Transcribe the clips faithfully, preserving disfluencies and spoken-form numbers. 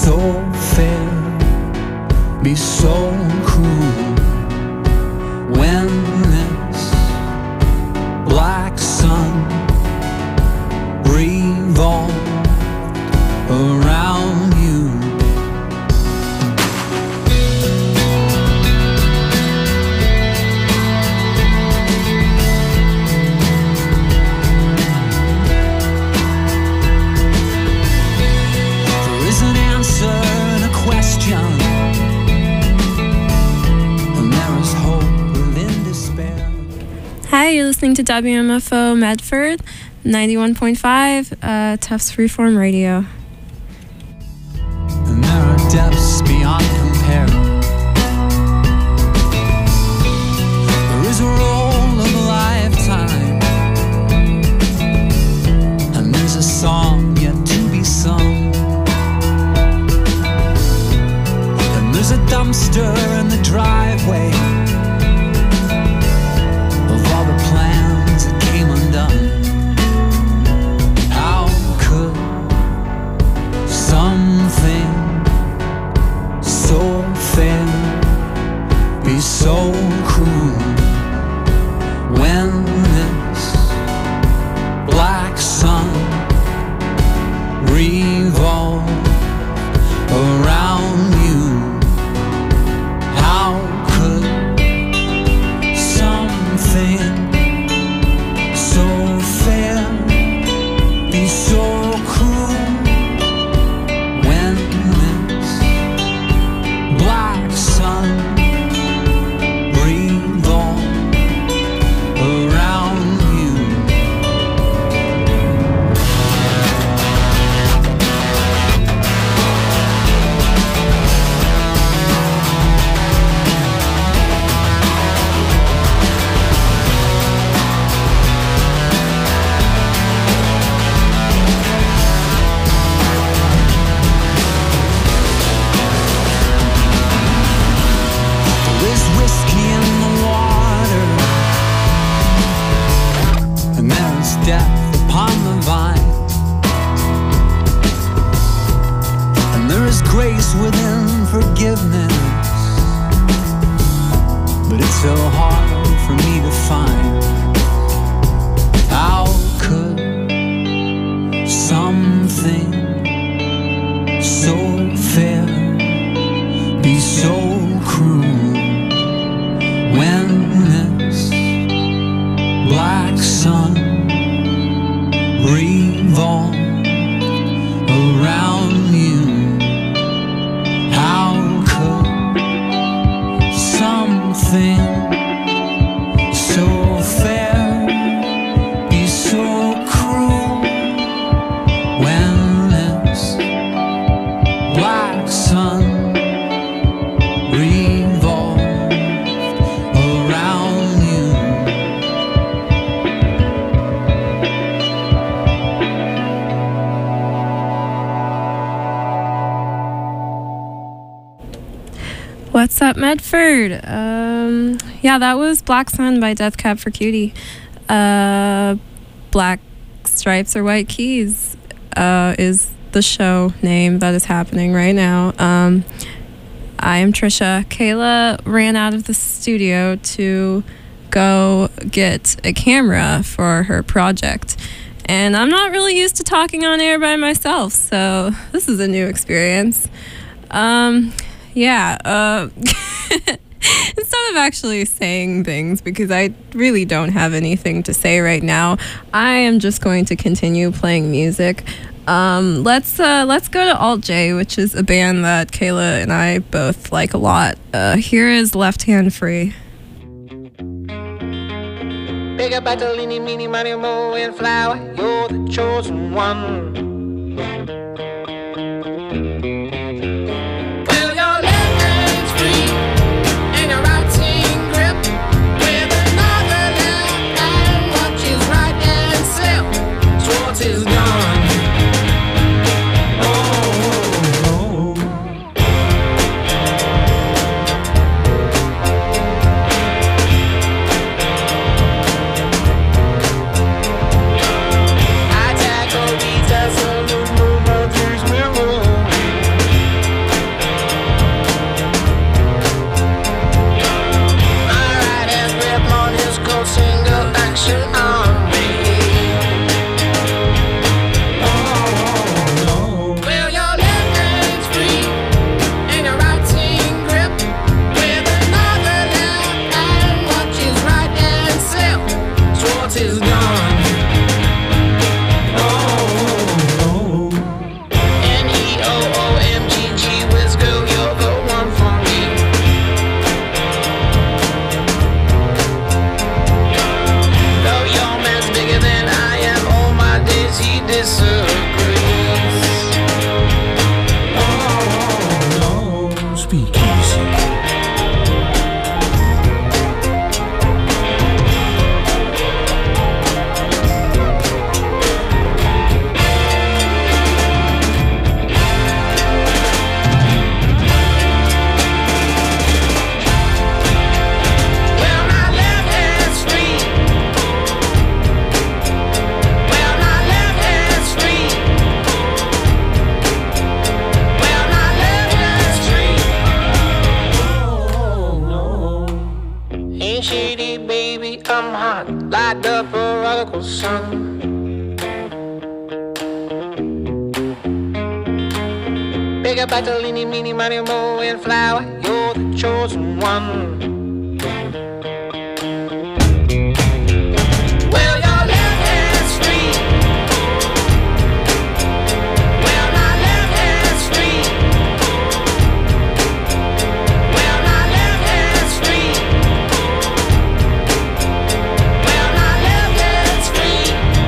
so fair, be so cruel, when this black sun revolved around you. There is an answer and a question, and there is hope within despair. Hi, you're listening to W M F O Medford, ninety-one point five, uh, Tufts Freeform Radio. And there are depths beyond compare. There is a roll of a lifetime, and there's a song yet to be sung. And there's a dumpster in the driveway of all the plans that came undone. How could something so fair be so cruel, when this black sun revolved around you? How could something so fair be so cruel, when this black sun revolved around you? There is whiskey in the water, and there is death upon the vine, and there is grace within forgiveness, but it's so hard for me to find. How could something so fair be so cruel, when this black sun revolved around you? How could something so fair be so cruel, when this black sun revolved around you? What's up, Medford? Um, yeah, that was Black Sun by Death Cab for Cutie. Uh, Black Stripes or White Keys uh, is the show name that is happening right now. Um, I am Trisha. Kayla ran out of the studio to go get a camera for her project. And I'm not really used to talking on air by myself, so this is a new experience. Um, yeah, uh, instead of actually saying things, because I really don't have anything to say right now, I am just going to continue playing music. Um, let's uh, let's go to Alt J, which is a band that Kayla and I both like a lot. Uh, here is Left Hand Free. Big up battle, eeny, meeny, miny, mo, and flower. You're the chosen one. Well, your left hand's free, and your right's in grip. With another left hand, watches right and slip. Schwartz is gone. Oh, oh, oh. I tackle these as a little more. the prodigal son. Big up at the leany, meany, money, mo, and flower. You're the chosen one. Well, your left hand's free. Well, my left hand's free. Well, my left hand's free. Well, my left hand's free.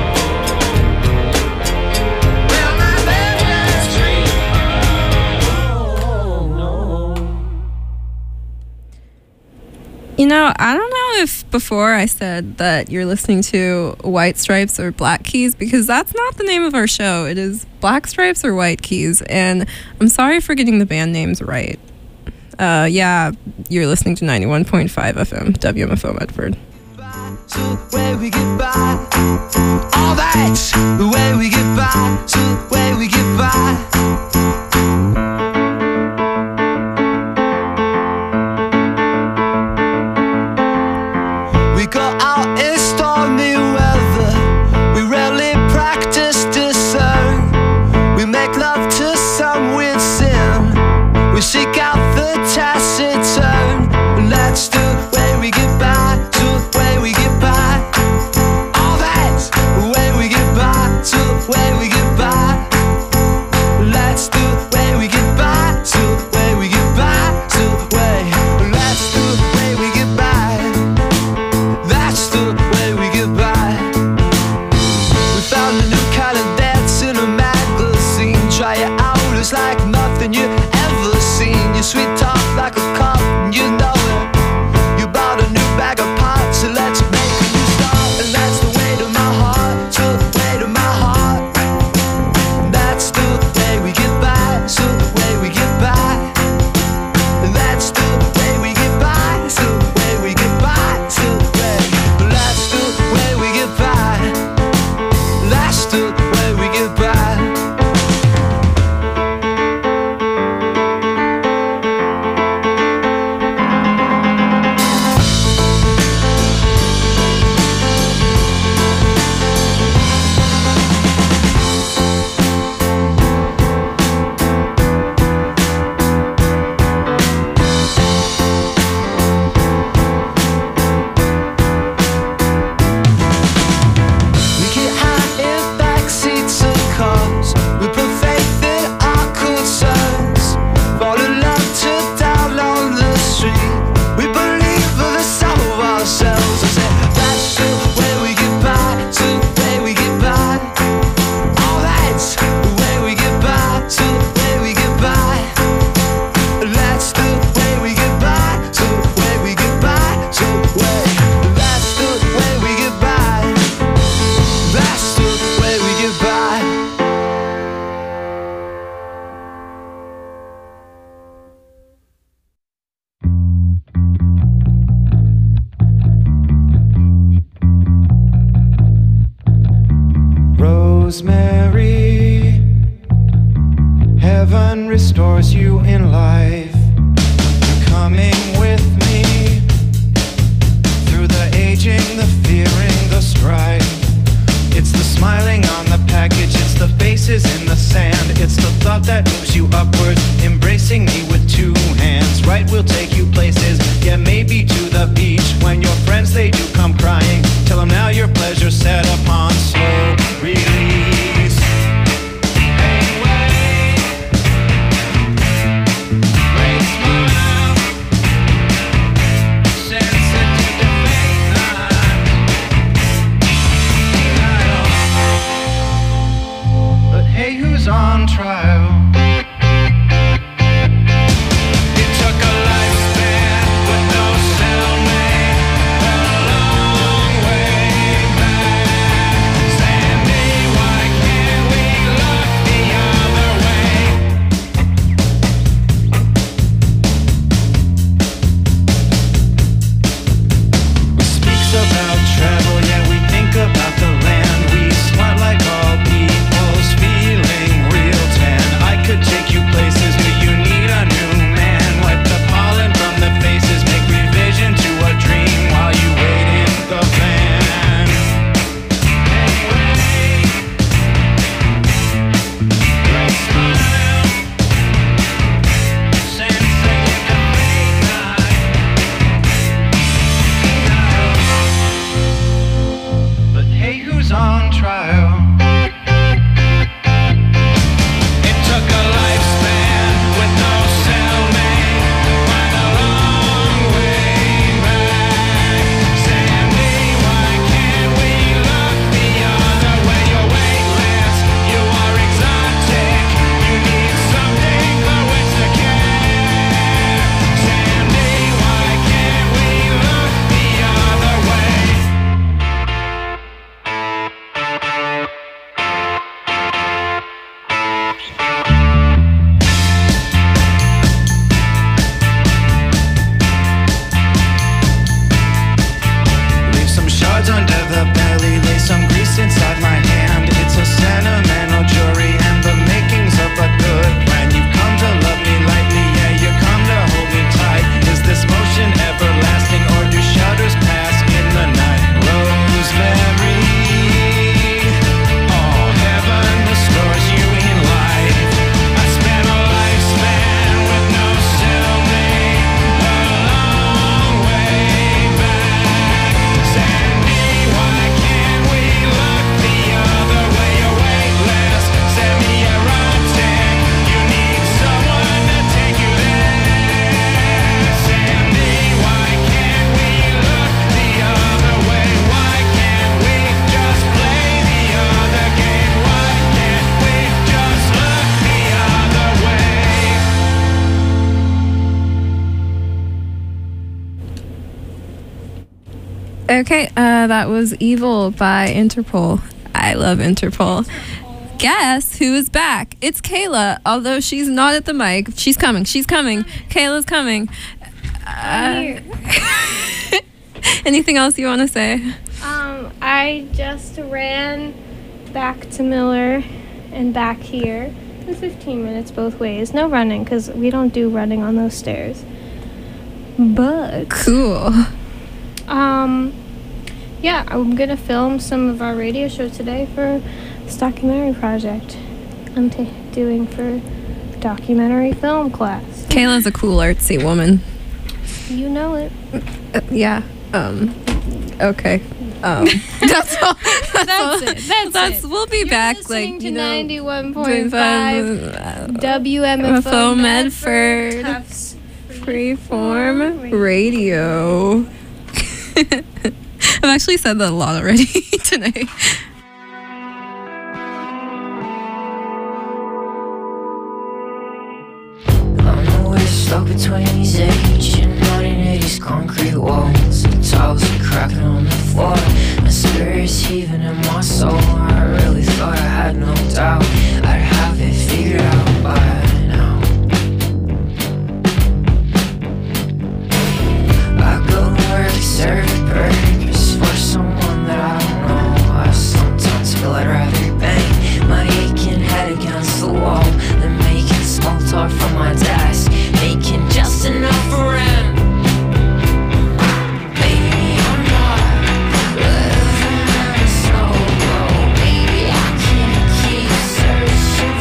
Well, my left hand's free. Oh, no. You know, I don't know if before I said that you're listening to White Stripes or Black Keys, because that's not the name of our show. It is Black Stripes or White Keys, and I'm sorry for getting the band names right. Uh, yeah, you're listening to ninety-one point five F M, W M F O Medford. To where we get by, all that's the way we get by, to the way we get by. We go out in stormy weather, we rarely practice discern. We make love to some weird sin, we seek out the taciturn. And that's the way we get by, to the way we get by. All that's the way we get by, to the way we get by. That's the way we get by, to the way we get by, to the way. That's the way we get by. That's the way we get by. We found a new kind of dance in a magazine. Try it out, it's like nothing you ever seen. Your sweet talk like a cup, and you know it. You bought a new bag of pots, so let's make a new start. And that's the way to my heart, to the way to my heart. And that's the way we get by, so the way we get by. And that's the way we get by, so the way we get by, so the way. That's the way we get by. That's the way we get by. We get high in backseats of cars. We put faith in our concerns. Fall in love to down on the street. We believe in the sum of ourselves. I say that's the way we get by, to the way we get by. All that's the way we get by, to the way we get by. That's the way we get by, to the way we get by, to the way. That's the way we get by. That's the way we get by. Rosemary, heaven restores you in life. You're coming with me through the aging, the fearing, the strife. It's the smiling on the package, it's the faces in the sand. It's the thought that moves you upwards, embracing me with two hands. Right, we'll take you places, yeah, maybe to the beach. When your friends, they do come crying, tell them now your pleasure set upon slow release. Hey, wait. Great smile. Sensitive to fate lines. But hey, who's on trial? It took a lifespan with no cellmate, a long way back. Sandy, why can't we look the other way? We speaks about travel, yeah, we think about the land. We smart like all people's feeling real tan. I could Leave some shards under the belly, lay some grease inside my hand. It's a sentimental jury and the makings of a good plan. You've come to love me lightly, yeah, you come to hold me tight. Is this motion everlasting or do shudders pass in the night? Rosemary, all heaven restores you in life. I spent a lifespan with no cellmate, a long way back. Sandy, why can't we look the other way? You're weightless, semi-erotic. You need someone to take you there. Sandy, why can't we look the other way? Why can't we just play the other game? Why can't we just look the other way? Okay, uh, that was Evil by Interpol. I love Interpol. Guess who is back? It's Kayla, although she's not at the mic. She's coming. She's coming. Kayla's coming. Uh, anything else you want to say? Um, I just ran back to Miller and back here. It was fifteen minutes both ways. No running, because we don't do running on those stairs. But, Cool. um, yeah, I'm going to film some of our radio show today for this documentary project I'm t- doing for documentary film class. Kayla's a cool artsy woman. You know it. Uh, yeah. Um. Okay. Um. That's all. That's, all. it. That's That's. it. We'll be You're back. listening Like to you know. ninety-one point five W M F O M F O Medford. Medford. Tufts Freeform radio. I've actually said that a lot already today. I'm always stuck between these ancient nineteen eighties concrete walls. The tiles are cracking on the floor. My spirit's heaving in my soul. I really thought I had no doubt I'd have it figured out by now. I go to work, serve a purpose for someone that I don't know. I sometimes feel I'd rather bang my aching head against the wall than making small talk from my desk, making just enough for rent. Baby, I'm not living in a snow globe. Baby, I can't keep searching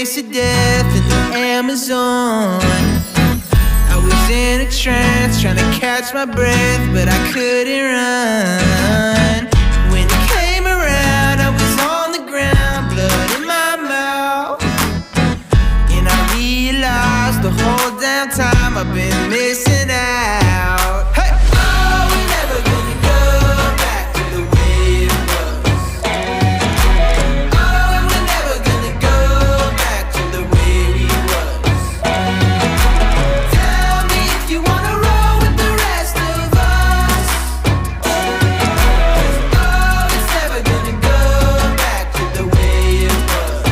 face of death in the Amazon. I was in a trance trying to catch my breath, but I couldn't run. When it came around, I was on the ground, blood in my mouth. And I realized the whole damn time I've been missing out. Hey! Oh, we're never gonna go back to the way it was. Oh, and we're never gonna go back to the way we was. Tell me if you wanna roll with the rest of us. Oh, it's never gonna go back to the way it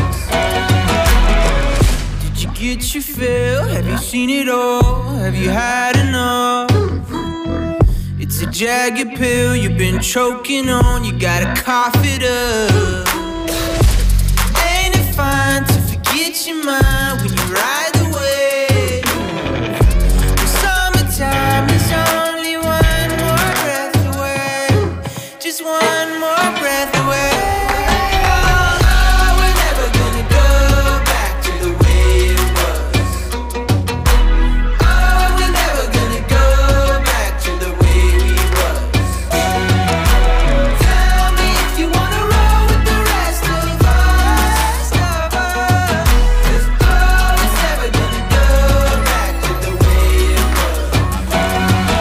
was. Did you get your fill? Have you seen it all? Have you had enough? It's a jagged pill you've been choking on. You gotta cough it up. Ain't it fine to forget your mind when you ride the wave? The summertime is only one more breath away. Just one more breath away. Oh, we're never gonna go back to the way it was. Oh, we're never gonna go back to the way we was. Tell me if you wanna roll with the rest of us. 'Cause oh, it's never gonna go back to the way it was.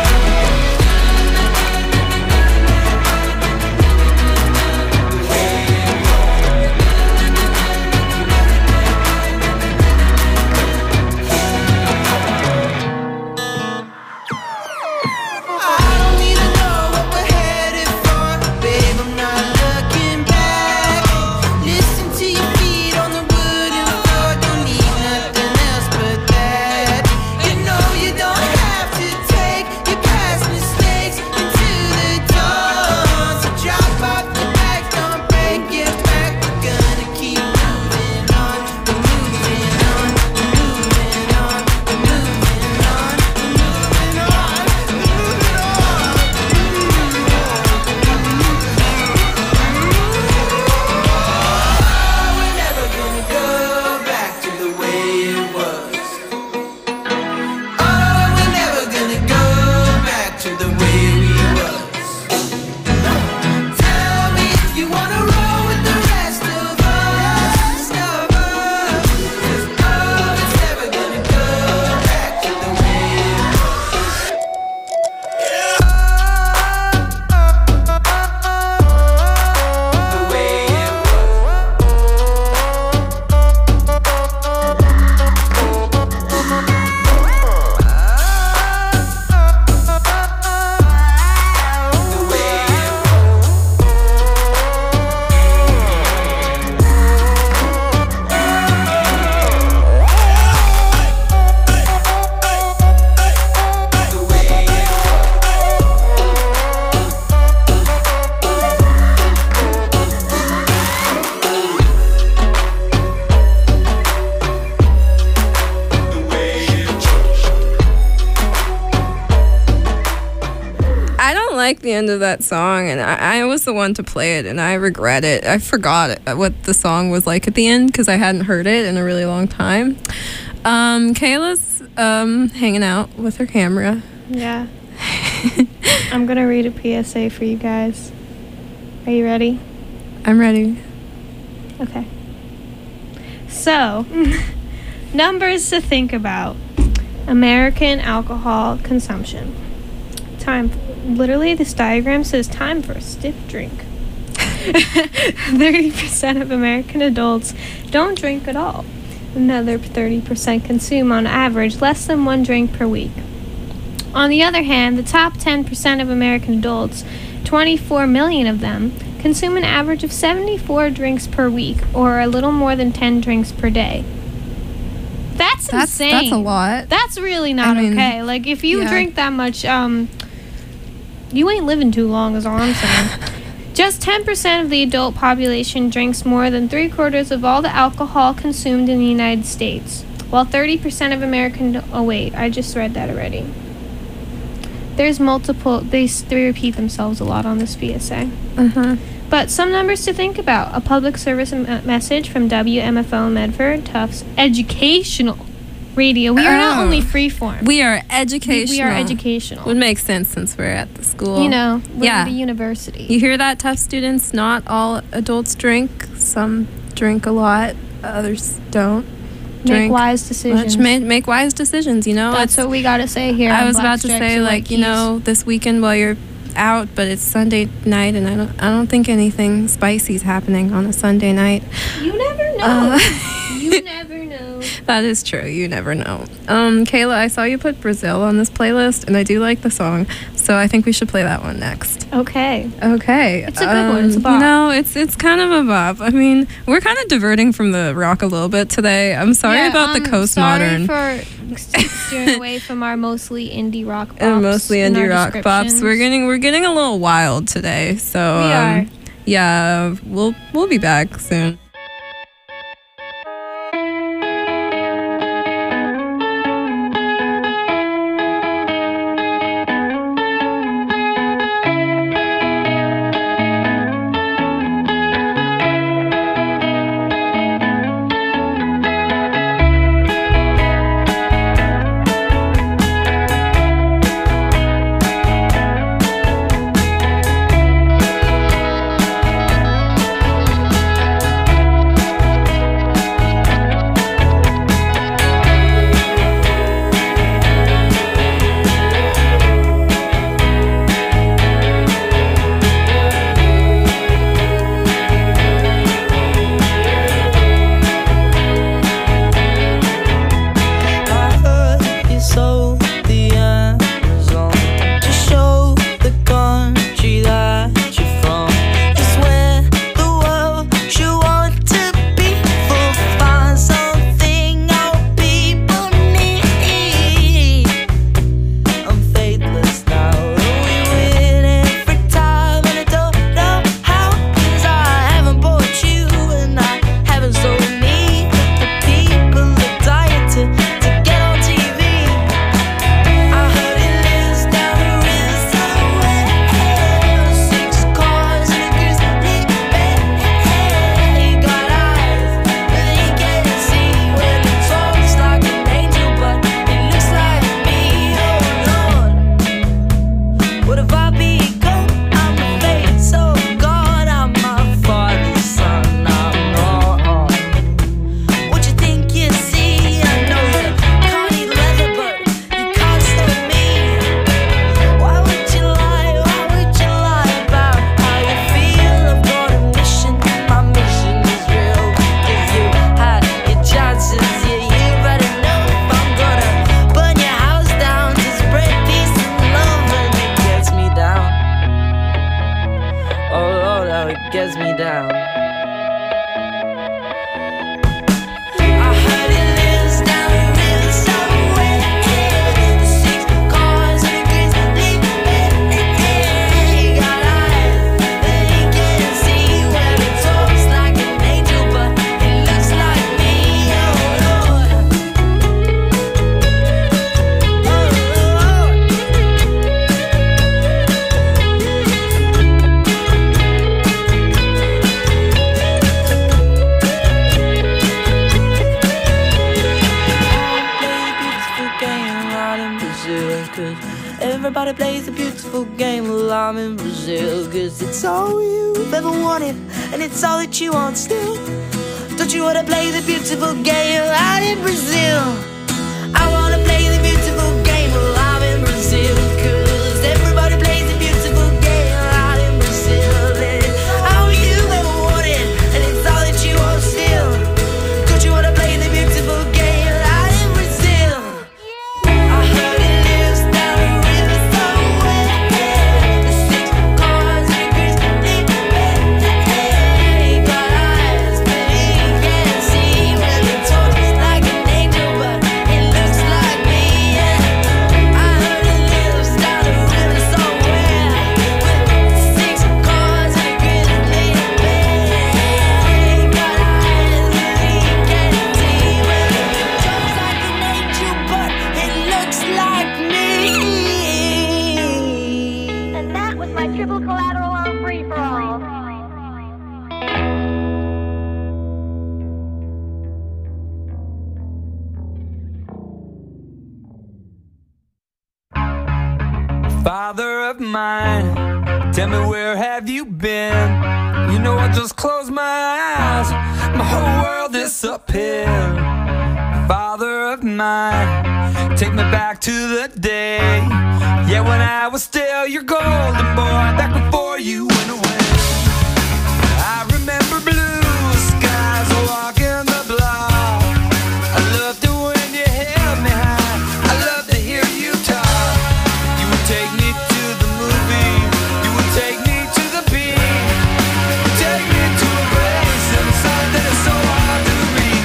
I don't even know what we're headed for, babe. I'm not looking back. Listen to your feet on the wooden floor. Don't need nothing else but that. You know you don't have to take your past mistakes into the dawn. So drop off the back, don't break your back. We're gonna keep moving on. We're moving on. We're moving on. We're moving on. We're moving on. We're moving on. Oh, we're never gonna go back to the way it was. Oh, we're never gonna go back to the way we was. Tell me if you wanna roll with the rest of us. Of us. 'Cause oh, it's never gonna go back to the way it was. The way it was. The way it was. The way it was. The way it was. I don't like the end of that song, and I, I was the one to play it, and I regret it. I forgot it, what the song was like at the end because I hadn't heard it in a really long time. Um, Kayla's um, hanging out with her camera. Yeah. I'm gonna read a P S A for you guys. Are you ready? I'm ready. Okay. So, numbers to think about. American alcohol consumption. Time. Literally, this diagram says time for a stiff drink. thirty percent of American adults don't drink at all. Another thirty percent consume on average less than one drink per week. On the other hand, the top ten percent of American adults, twenty-four million of them, consume an average of seventy-four drinks per week, or a little more than ten drinks per day. That's, That's insane. that's a lot. That's really not I mean, okay. Like, if you yeah. drink that much, um, you ain't living too long, is all I'm saying. Just ten percent of the adult population drinks more than three quarters of all the alcohol consumed in the United States, while thirty percent of American... Oh, wait, I just read that already. There's multiple... They, they repeat themselves a lot on this P S A. Uh-huh. But some numbers to think about. A public service m- message from W M F O Medford, Tufts Educational Radio. We are not Oh. only freeform. We are educational. We are educational. Would make sense since we're at the school. You know, we're Yeah. at a university. You hear that, tough students? Not all adults drink. Some drink a lot. Others don't. Make Drink wise decisions. much. Ma- make wise decisions. You know, That's It's- what we got to say here. I on was Black about to Stripes say, and White like, you Keys. know, this weekend while you're out, but it's Sunday night, and I don't, I don't think anything spicy's happening on a Sunday night. You never know. Uh, you never know. That is true. You never know. Um, Kayla, I saw you put Brazil on this playlist, and I do like the song, so I think we should play that one next. Okay. Okay. It's a good one. It's a Um, bop. You know, it's it's kind of a bop. I mean, we're kind of diverting from the rock a little bit today. I'm sorry Yeah, about the um, postmodern. Sorry for steering away from our mostly indie rock bops. And mostly in indie our rock bops. We're descriptions. getting we're getting a little wild today. So We um, are. yeah, we'll we'll be back soon. I heard you sold the Amazon to show the country that you're from. It's where the world should want to be. For find something our people need. I'm faithless now. We win every time, and I don't know how. 'Cause I haven't bought you, and I haven't sold me. But the people are dying to, to get on T V. I heard it lives down the river somewhere. Six cars and a grizzly bear. He got eyes, but he can't see. When he talks like an angel, but he looks like me. Oh Lord, what have I become? I'm the face of God. I'm my father's son. I'm not. What you think you see? I know you can't eat leather, but you can't stop me. Why would you lie? Why would you lie about how you feel? I've got a mission. My mission is real. 'Cause you had your chances. Yeah, you better know if I'm gonna burn your house down to spread peace and love, and it gets me down. Oh Lord, how it gets me down. I heard it lives down the river somewhere. Six cars and a grizzly bear. He got eyes that he can't see. When he talks like an angel, but he looks like me. Oh Lord, everybody plays a beautiful game while I'm in Brazil. 'Cause it's all you've ever wanted, and it's all that you want still. Don't you wanna play the beautiful game out in Brazil? I wanna play the beautiful game while I'm in Brazil. 'Cause everybody plays the beautiful game out in Brazil. And it's all you ever wanted, and it's all that you want still. Don't you wanna play the beautiful game out in Brazil? I heard it lives down the river somewhere. The six cars and a grizzly bear. He got eyes, but he can't see. When he talks like an angel, but Father of mine, tell me where have you been? You know I just closed my eyes, my whole world is up here. Father of mine, take me back to the day, yeah, when I was still your golden boy, back before you went away. I remember blue skies walking the block. I loved it when you held me high, I loved to hear you talk. You would take me to the movie, you would take me to the beat, you take me to a place in the sun that is so hard to reach.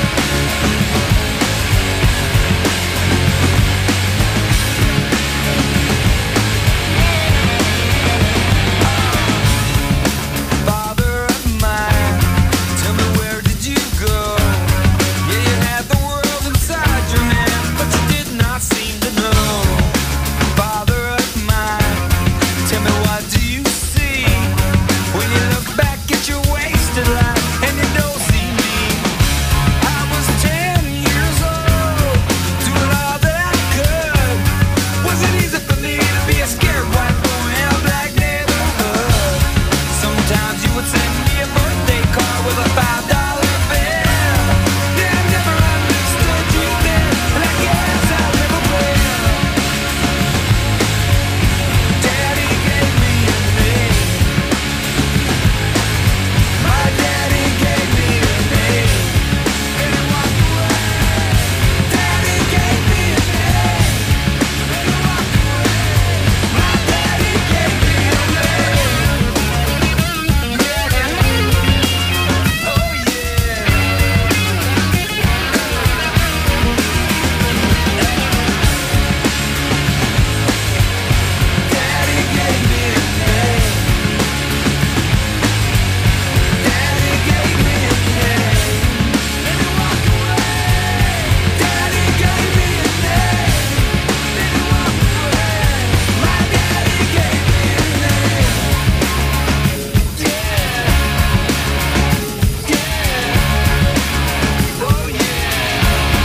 Father of mine, tell me where did you go? Yeah, you had the world inside your hand, but you did not seem to know. Father of mine, tell me what do you see when you look back at your wasted life and you don't see me? I was ten years old, doing all that I could. Was it easy for me to be a scared white boy in a black neighborhood? Sometimes you would send me a birthday card with a five dollar bill. Yeah, I never understood you then, and I guess I never will. Daddy gave me a name. My daddy gave me a name. And he walked away. Daddy gave me a name. And he walked away. My daddy gave me a name. Oh yeah. Daddy gave me a name. Daddy gave me a name. And he walked away. Daddy gave me a name. And he walked away. My daddy gave me a name. Yeah. Yeah. Oh yeah.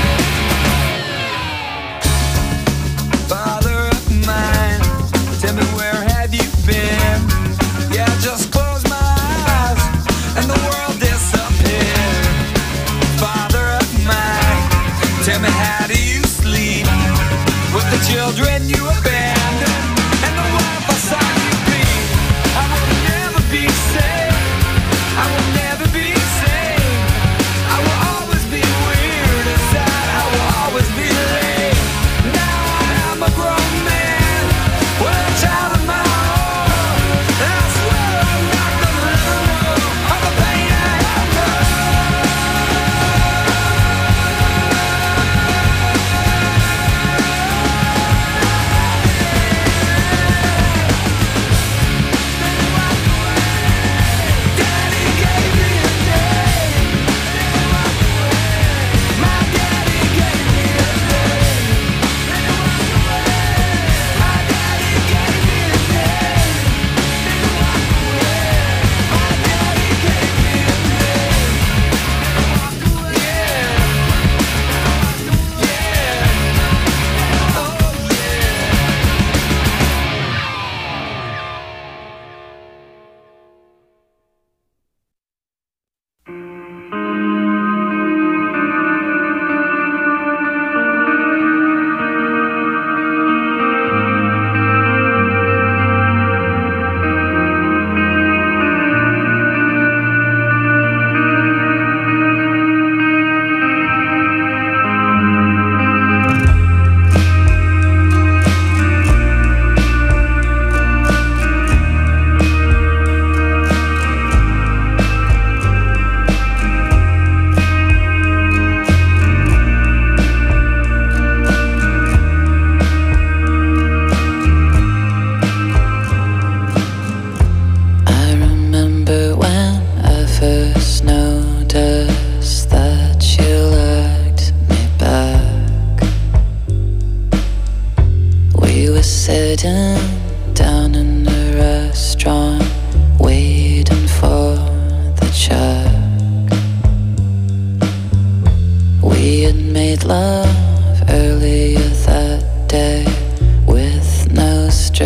Father of mine, tell me where have you been? Yeah, I just closed my eyes and the world disappeared. Father of mine, tell me how do you sleep with the children you abandoned and the wife I saw you beat? I will never be safe, I will never be safe. I will always be weird inside, I will always be late. Now I am a grown man with a child of my own, and I swear I'm not gonna let her know all the pain I have known. Daddy gave me a name. My daddy gave me a name. My daddy gave me a name. My daddy gave me a name. Yeah. Yeah. Oh yeah. sitting down in a restaurant, waiting for the check. We had made love earlier that day with no strings.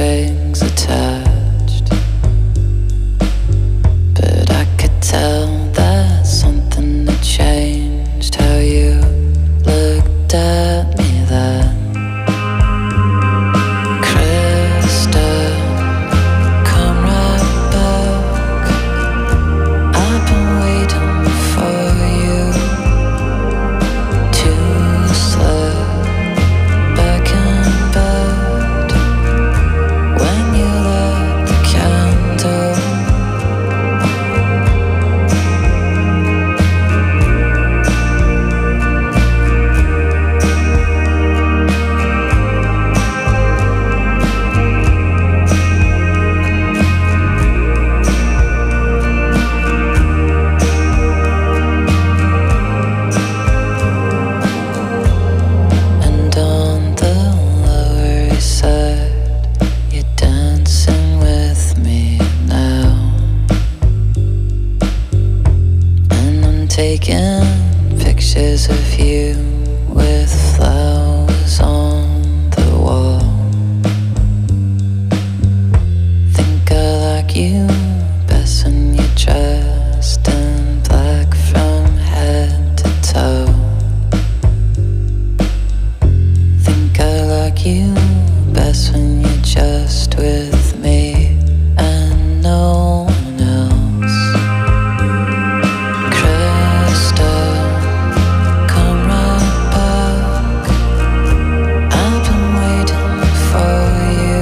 you best when you're just with me and no one else. Crystal, come right back. I've been waiting for you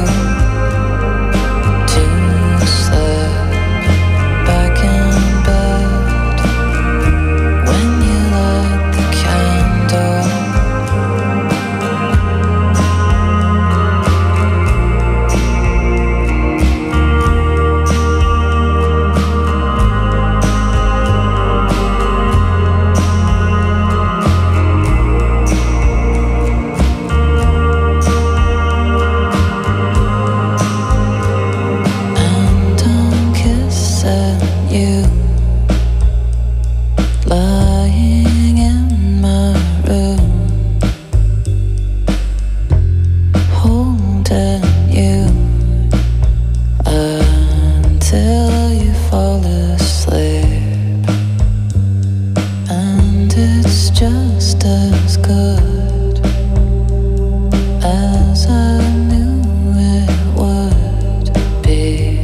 to slip back in bed when you light the candle. And I'm kissing you, lying in my room, holding you until you fall asleep. And it's just as good as I knew it would be.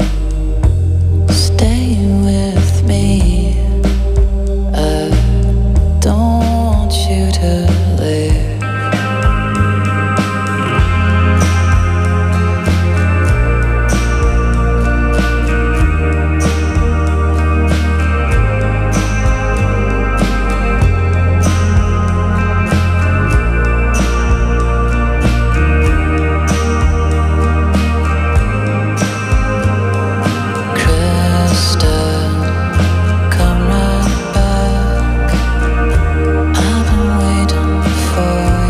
Stay with me, I don't want you to leave. Crystal, come right back. I've been waiting for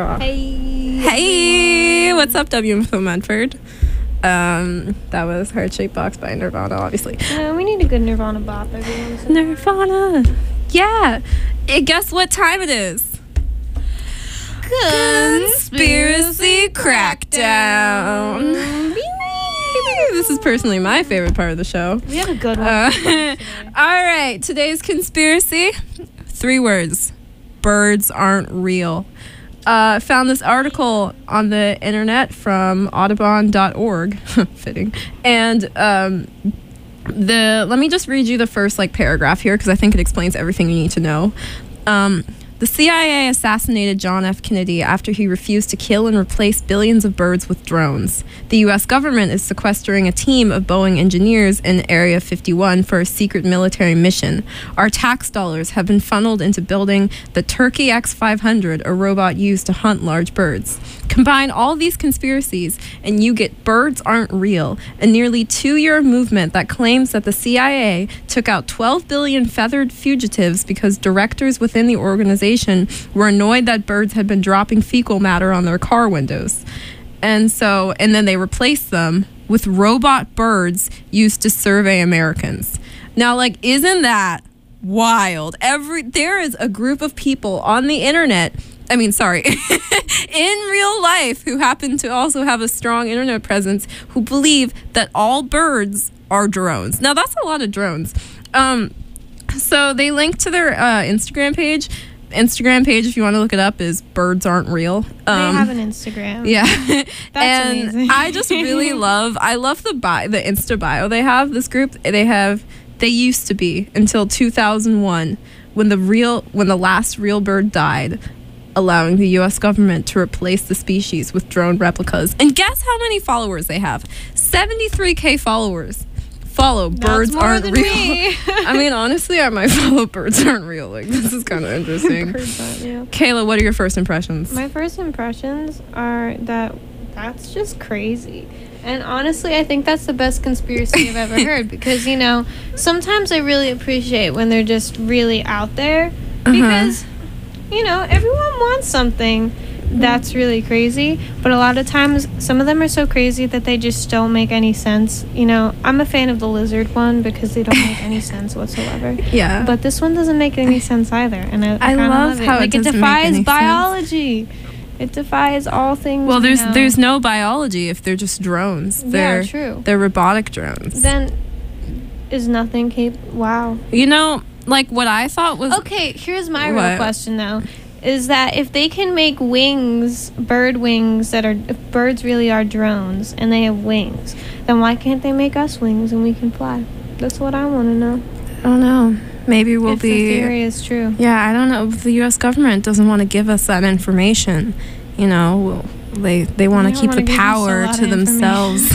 Nirvana. Hey. Hey, what's up, W M F O Medford? Um, that was Heart Shaped Box by Nirvana, obviously. Uh, we need a good Nirvana bop every once in a while. Nirvana. Yeah. Eh, guess what time it is? Conspiracy Crackdown. This is personally my favorite part of the show. We have a good one. Uh, all right, today's conspiracy, three words. Birds aren't real. Uh, found this article on the internet from audubon dot org, fitting, and um, the let me just read you the first like paragraph here because I think it explains everything you need to know. Um, the C I A assassinated John F. Kennedy after he refused to kill and replace billions of birds with drones. The U S government is sequestering a team of Boeing engineers in Area fifty-one for a secret military mission. Our tax dollars have been funneled into building the Turkey X five hundred, a robot used to hunt large birds. Combine all these conspiracies and you get Birds Aren't Real, a nearly two-year movement that claims that the C I A took out twelve billion feathered fugitives because directors within the organization were annoyed that birds had been dropping fecal matter on their car windows. And so, and then they replaced them with robot birds used to survey Americans. Now, like, isn't that wild? Every there is a group of people on the internet, I mean, sorry, in real life who happen to also have a strong internet presence who believe that all birds are drones. Now, that's a lot of drones. Um, so they link to their uh, Instagram page. Instagram page, if you want to look it up, is Birds Aren't Real. Um, they have an Instagram. Yeah. That's and amazing. I just really love, I love the bio, the Insta bio they have. This group, they have, they used to be until two thousand one when the real, when the last real bird died, allowing the U S government to replace the species with drone replicas. And guess how many followers they have? seventy-three K followers. Follow Birds more Aren't than Real. me. I mean, honestly, I might follow Birds Aren't Real. Like, this is kind of interesting. Birds aren't real. Kayla, what are your first impressions? My first impressions are that that's just crazy. And honestly, I think that's the best conspiracy I've ever heard because, you know, sometimes I really appreciate when they're just really out there because, you know, everyone wants something that's really crazy, but a lot of times some of them are so crazy that they just don't make any sense. You know, I'm a fan of the lizard one because they don't make any sense whatsoever. Yeah. But this one doesn't make any sense either, and I, I, I kinda love love it. how it like it, doesn't make any defies sense. biology. It defies all things. Well, there's you know. there's no biology if they're just drones. They're, Yeah, true. They're robotic drones. Then is nothing capable? Wow. You know, like what I thought was Okay, here's my What? real question though. Is that if they can make wings, bird wings that are, if birds really are drones and they have wings, then why can't they make us wings and we can fly? That's what I want to know. I don't know. Maybe we'll if be. the theory is true. Yeah, I don't know. The U S government doesn't want to give us that information. You know, well, they they want They to don't keep wanna the give us a power lot to of themselves.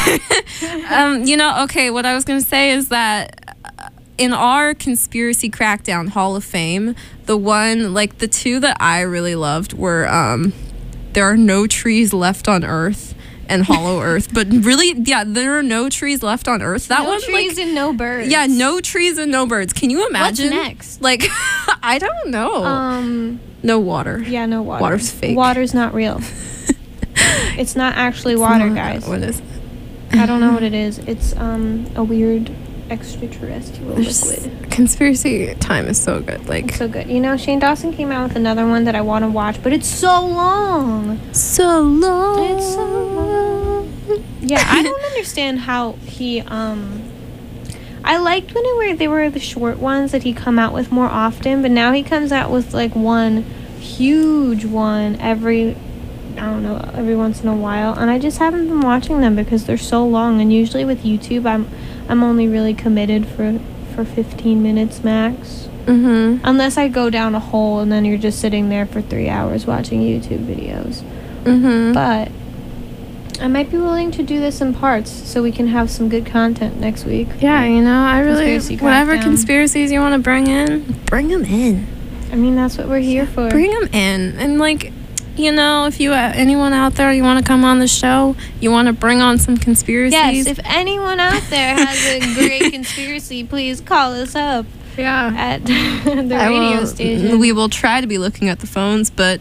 um, you know, okay. What I was gonna say is that in our Conspiracy Crackdown Hall of Fame, the one, like the two that I really loved were um, There Are No Trees Left on Earth and Hollow Earth. But really, yeah, There Are No Trees Left on Earth. That no one, trees like, and no birds. yeah, no trees and no birds. Can you imagine? What's next? Like, I don't know. Um. no water. Yeah, no water. Water's fake. Water's not real. It's not actually water, Not- guys. What is it? I don't know what it is. It's um a weird extraterrestrial There's- liquid. Conspiracy time is so good. Like, It's so good. You know, Shane Dawson came out with another one that I want to watch, but it's so long. so long. It's so long. Yeah, I don't understand how he um I liked when it were they were the short ones that he come out with more often, but now he comes out with like one huge one every I don't know, every once in a while, and I just haven't been watching them because they're so long, and usually with YouTube I'm I'm only really committed for for fifteen minutes max. Mm-hmm. Unless I go down a hole and then you're just sitting there for three hours watching YouTube videos. Mm-hmm. But I might be willing to do this in parts so we can have some good content next week. Yeah, you know, I really Conspiracy whatever Crackdown. conspiracies you want to bring in, bring them in. I mean, that's what we're here for. Bring them in, and like, you know, if you uh, anyone out there, you want to come on the show, you want to bring on some conspiracies. Yes, if anyone out there has a great conspiracy, please call us up yeah, at the I radio will- station. We will try to be looking at the phones, but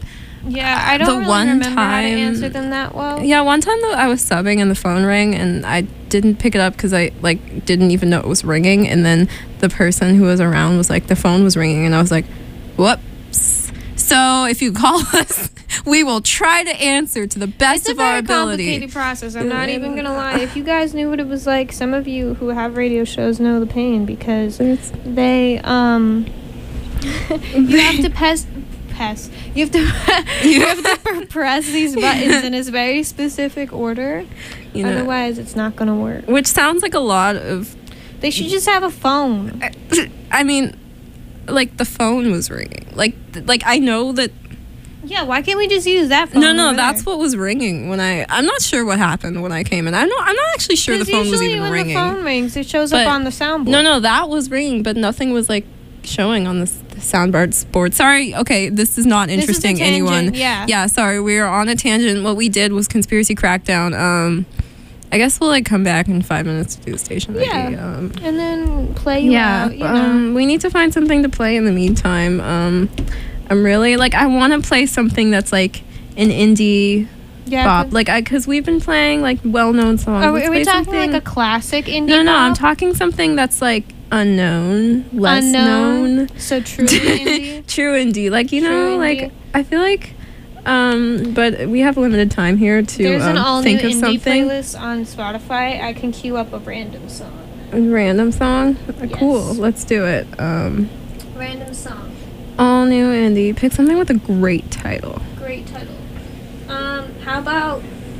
Yeah, I don't The really one remember how to time- answer them that well. Yeah, one time though I was subbing and the phone rang and I didn't pick it up because I like didn't even know it was ringing, and then the person who was around was like, the phone was ringing, and I was like, whoops. So if you call us, we will try to answer to the best It's a of our very ability. complicated process. I'm not even gonna lie. If you guys knew what it was like, some of you who have radio shows know the pain because they um you have to press press you have to you have to press these buttons in a very specific order. You know, Otherwise, it's not gonna work. which sounds like a lot of. They should just have a phone. I mean, like the phone was ringing. Like, like I know that. Yeah, why can't we just use that phone? No, no, over that's there? what was ringing when I. I'm not sure what happened when I came in. I know. I'm not actually sure the 'Cause phone was usually even when ringing. the phone rings, it shows But- up on the soundboard. No, no, that was ringing, but nothing was like showing on the, s- the soundboard board. Sorry. Okay, this is not This is a interesting. tangent, Anyone? yeah. Yeah. Sorry, we are on a tangent. What we did was conspiracy crackdown. Um, I guess we'll like come back in five minutes to do the station. I D. Yeah. Um, And then play you yeah. out, you know. Um, we need to find something to play in the meantime. Um, I'm really like I want to play something that's like an indie yeah, bop. 'cause- Like I, because we've been playing like well-known songs. Are we, Let's are we play talking something- like a classic indie No, no, I'm pop? talking something that's like unknown, less Unknown, known. so truly indie. True indie. Like, you True know, indie. like I feel like um but we have limited time here to There's an um, all new think of indie something. playlist on Spotify. I can queue up a random song. A random song. Uh, Cool. Yes. Let's do it. Um Random song. all new indie. Pick something with a great title. Great title. Um, how about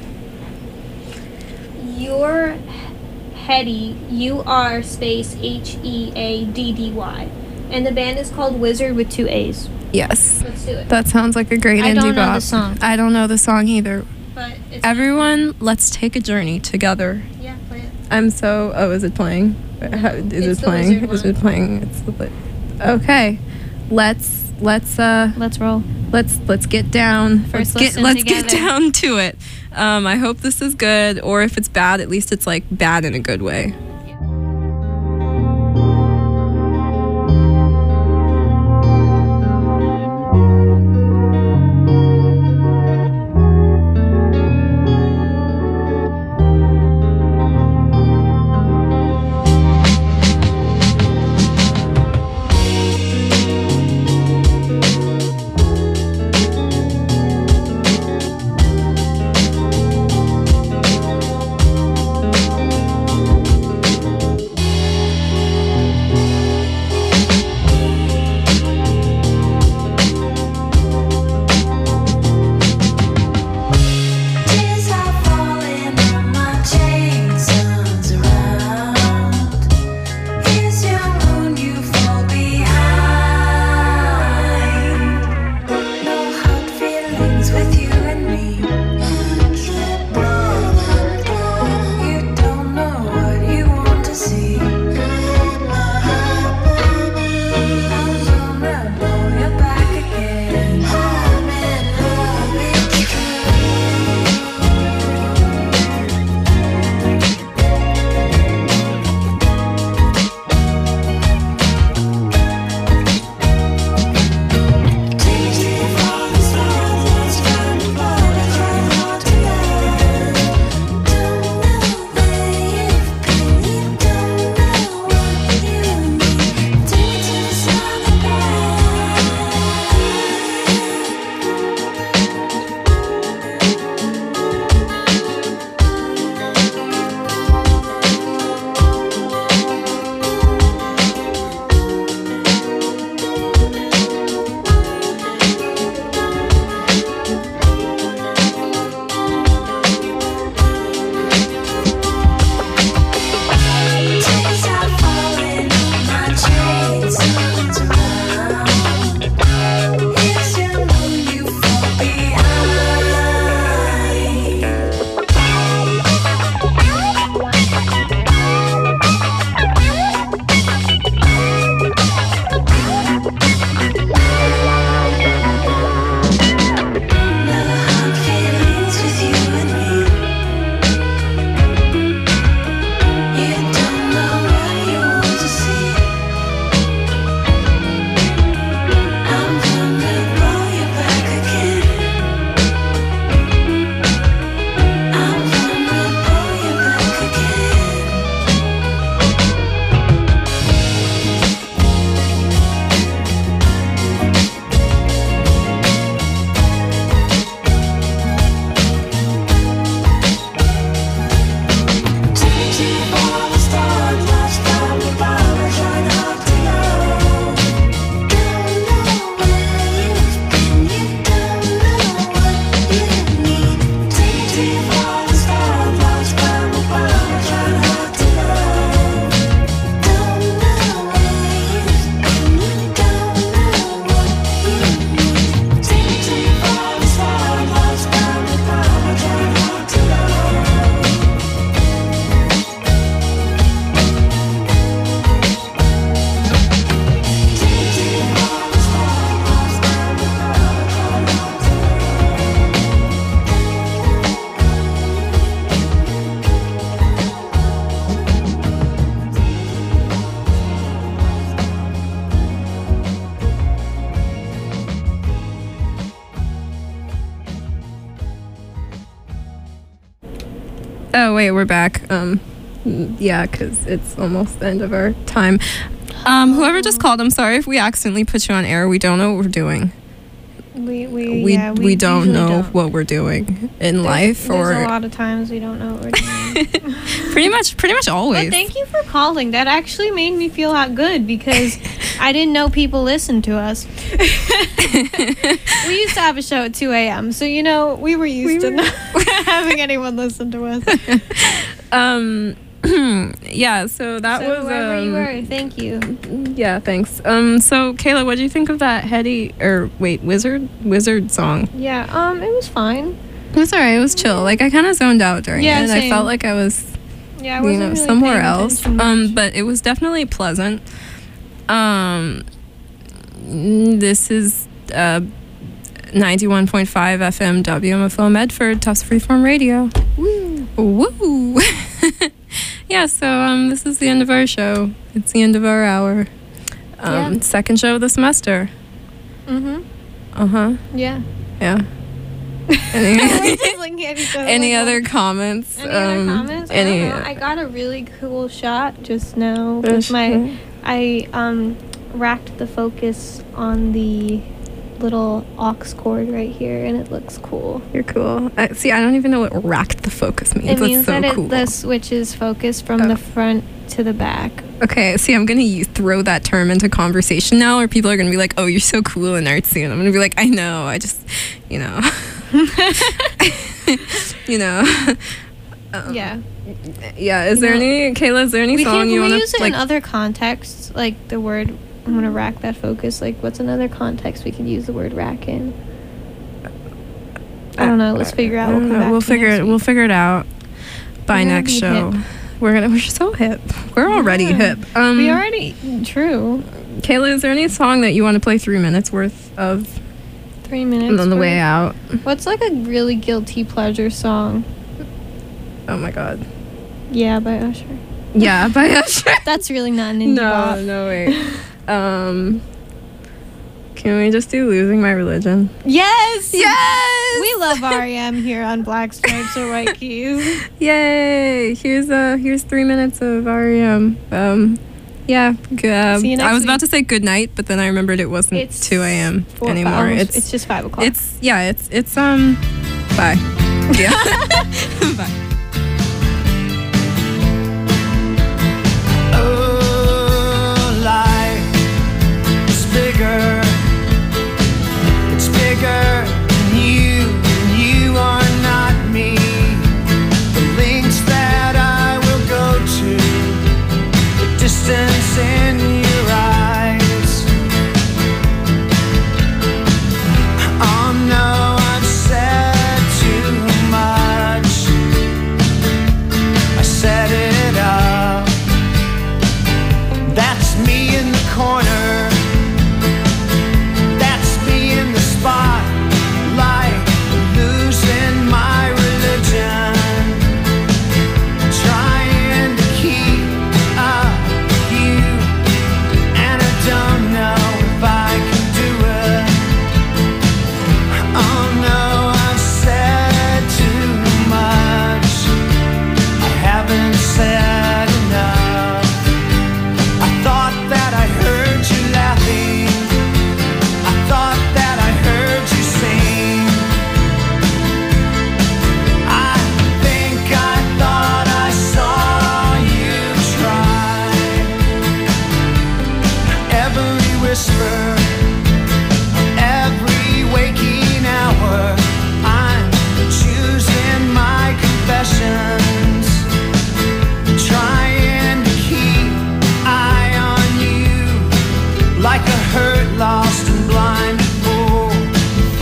Your Heady, U R space H E A D D Y. And the band is called Wizard with two A's. Yes. Let's do it. That sounds like a great I indie don't know bop. the song. I don't know the song either. But it's Everyone, let's take a journey together. yeah, play it. I'm so. Oh, is it playing? How, is It's it the playing? wizard Is one. it playing? It's the lit. Okay, let's let's uh Let's roll. let's let's get down. First let's get listen let's get together. down to it. Um, I hope this is good, or if it's bad, at least it's like bad in a good way. Oh wait, we're back. Um, mm, yeah, because it's almost the end of our time. Um, whoever just called, I'm sorry if we accidentally put you on air. We don't know what we're doing. We we We yeah, we, we don't usually know don't. what we're doing in There's- life, there's a or lot of times we don't know what we're doing. pretty much pretty much always. But thank you for calling. That actually made me feel out good because I didn't know people listened to us. We used to have a show at two a.m. So, you know, we were used We to were- not having anyone listen to us. Um, yeah. So that so was wherever um, you were, thank you. Yeah, thanks. Um, so Kayla, what do you think of that Hetty or wait, Wizard Wizard song? Yeah, um, it was fine. It was alright. It was chill. Like I kind of zoned out during Yeah, it. And I same. felt like I was, Yeah, I you wasn't know, really somewhere paying else. attention Um, much. but it was definitely pleasant. Um, mm, this is uh, ninety-one point five F M W M F O Medford, Tufts Freeform Radio. Woo, woo. Yeah. So um, this is the end of our show. It's the end of our hour. Um, Yeah. Second show of the semester. Mm-hmm. Uh huh. Yeah. Yeah. Any, We're just looking at each other any like, other what? comments? Any other Um, comments? I Any? don't know. I got a really cool shot just now with There's- my. I um racked the focus on the little aux cord right here, and it looks cool. You're cool. I, see, I don't even know what racked the focus means. It means That's so that cool. it the switches focus from Oh. the front to the back. Okay, see, I'm gonna use, throw that term into conversation now, or people are gonna be like, "Oh, you're so cool and artsy," and I'm gonna be like, "I know, I just, you know, you know." Um, Yeah. Yeah. Is You there know, any Kayla? Is there any We song can you we want use to it like? in other contexts, like the word. I'm gonna rack that focus. Like, what's another context we could use the word rack in? I don't know. Let's figure out. I We'll don't come know. back We'll to figure next it. We'll week. figure it out by We're gonna next be show. hip. We're gonna. We're so hip. We're already Yeah. hip. Um, We already true. Kayla, is there any song that you want to play three minutes worth of Three minutes. on the for- way out? What's like a really guilty pleasure song? Oh my God. Yeah, by Usher. Yeah, by Usher. That's really not an indie No, bop. no, wait. Um, can we just do Losing My Religion? Yes. Yes! We love R E M here on Black Stripes or White Keys. Yay! Here's uh, here's three minutes of R E M. Um, yeah. G- um, See you next I was week. about to say good night, but then I remembered it wasn't It's two a.m. Four- anymore. almost- It's it's just five o'clock. it's yeah. It's it's um. Bye. Yeah. Bye. Oh, life is bigger